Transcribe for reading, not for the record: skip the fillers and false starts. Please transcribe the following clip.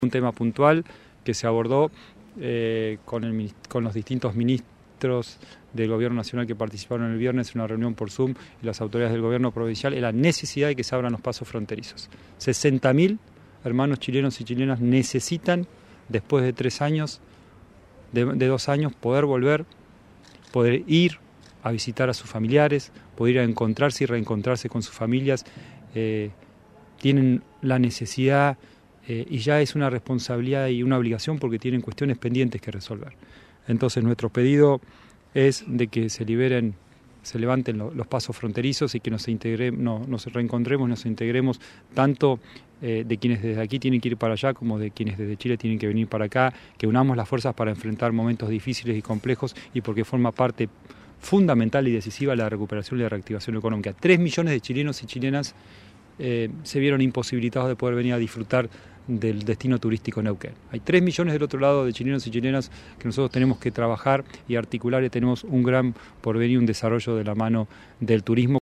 Un tema puntual que se abordó con los distintos ministros del Gobierno Nacional que participaron el viernes en una reunión por Zoom y las autoridades del Gobierno Provincial, es la necesidad de que se abran los pasos fronterizos. 60.000 hermanos chilenos y chilenas necesitan, después de 3 años, de 2 años, poder volver, poder ir a visitar a sus familiares, poder ir a encontrarse y reencontrarse con sus familias. Tienen la necesidad y ya es una responsabilidad y una obligación porque tienen cuestiones pendientes que resolver. Entonces nuestro pedido es de que se levanten los pasos fronterizos y que nos reencontremos, nos integremos tanto de quienes desde aquí tienen que ir para allá como de quienes desde Chile tienen que venir para acá, que unamos las fuerzas para enfrentar momentos difíciles y complejos y porque forma parte fundamental y decisiva de la recuperación y la reactivación económica. 3 millones de chilenos y chilenas se vieron imposibilitados de poder venir a disfrutar del destino turístico Neuquén. Hay 3 millones del otro lado de chilenos y chilenas que nosotros tenemos que trabajar y articular y tenemos un gran porvenir, un desarrollo de la mano del turismo.